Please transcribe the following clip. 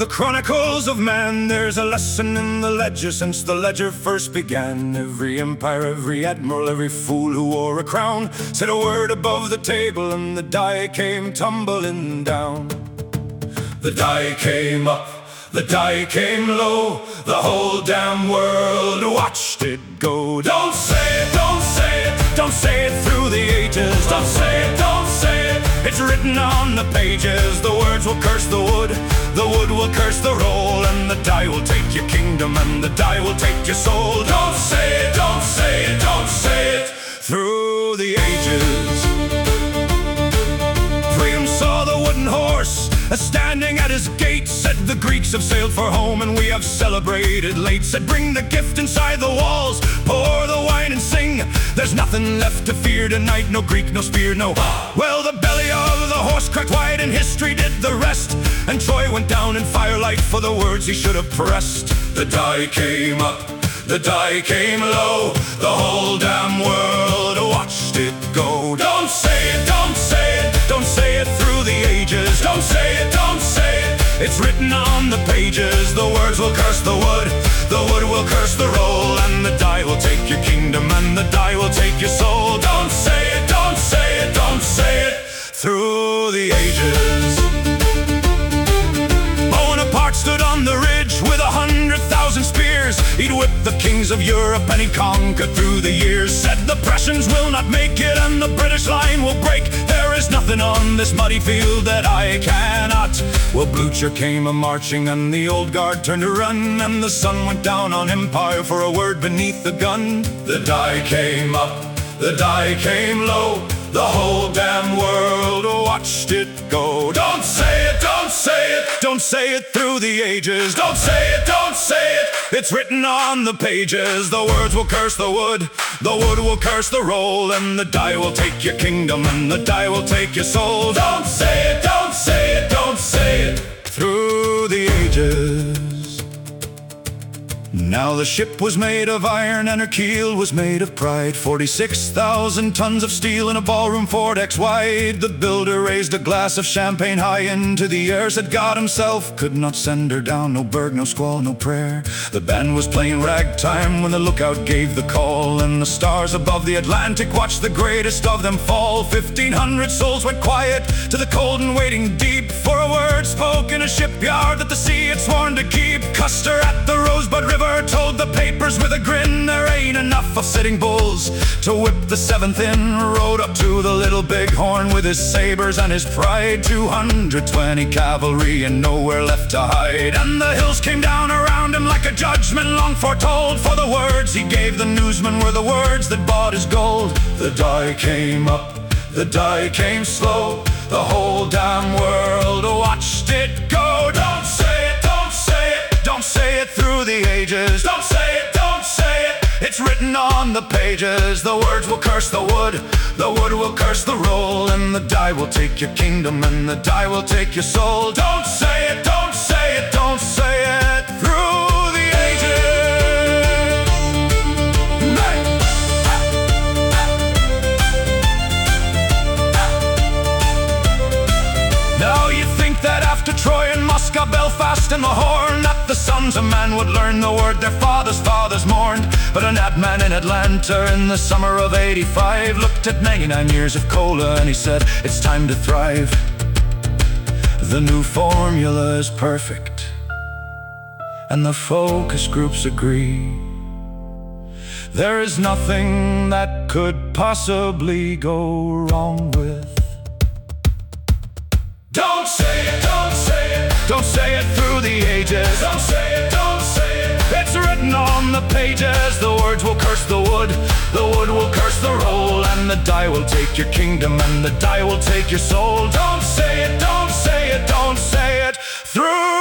the chronicles of man. There's a lesson in the ledger since the ledger first began. Every empire, every admiral, every fool who wore a crown said a word above the table and the die came tumbling down. The die came up, the die came low, the whole damn world watched it go. Don't say it, don't say it, don't say it through the ages. Don't say it, don't say it, it's written on the pages. The words will curse the wood will curse the roll, and the die will take your kingdom, and the die will take your soul. Don't say it, don't say it, don't say it through the ages. Priam saw the wooden horse standing at his gate, said the Greeks have sailed for home and we have celebrated late. Said bring the gift inside the walls, pour the wine and sing. There's nothing left to fear tonight, no Greek, no spear, no. Well, the belly of the horse cracked wide and history did the rest, and Troy went down in firelight for the words he should have pressed. The die came up, the die came low, the whole damn world watched it go. Don't say it, don't say it, don't say it through the ages. Don't say it, don't say it, it's written on the pages. The words will curse the wood will curse the roll, and the die will take your kingdom, and the die will take your soul. Don't say it, don't say it, don't say it through the ages. Bonaparte stood on the ridge with 100,000 spears. He'd whipped the kings of Europe and he conquered through the years. Said the Prussians will not make it and the British line will break. There is nothing on this muddy field that I cannot. Well, Blucher came a-marching and the old guard turned to run, and the sun went down on empire for a word beneath the gun. The die came up, the die came low, the whole damn world watched it go. Don't say it, don't say it, don't say it through the ages. Don't say it, don't say it, it's written on the pages. The words will curse the wood will curse the roll, and the die will take your kingdom, and the die will take your soul. Don't say it, don't say it, don't say it through the ages. Now the ship was made of iron and her keel was made of pride. 46,000 tons of steel in a ballroom 4 decks wide. The builder raised a glass of champagne high into the air, said God himself could not send her down. No berg, no squall, no prayer. The band was playing ragtime when the lookout gave the call, and the stars above the Atlantic watched the greatest of them fall. 1,500 souls went quiet to the cold and waiting deep for a word spoke in a shipyard that the sea had sworn to keep. Custer at the Rosebud River told the papers with a grin there ain't enough of Sitting Bulls to whip the 7th in. Rode up to the Little Bighorn with his sabers and his pride. 220 cavalry and nowhere left to hide, and the hills came down around him like a judgment long foretold. For the words he gave the newsman were the words that bought his gold. The die came up, the die came slow, the whole damn world watched it go. Don't say it, don't say it, don't say it through the ages. Don't say it, don't say it, it's written on the pages. The words will curse the wood will curse the roll, and the die will take your kingdom, and the die will take your soul. Don't say it, don't say it, don't say it through the ages. Now you think that after Troy and Moscow, Belfast and the Horn, that the sons of man would learn the word their fathers mourned. But an ad man in Atlanta in the summer of '85 looked at 99 years of cola and he said, it's time to thrive. The new formula is perfect, and the focus groups agree. There is nothing that could possibly go wrong with. Don't say it, don't say it, don't say it through the ages. Don't say it, don't say it, it's written on the pages. The words will curse the wood will curse the roll, and the die will take your kingdom, and the die will take your soul. Don't say it, don't say it, don't say it through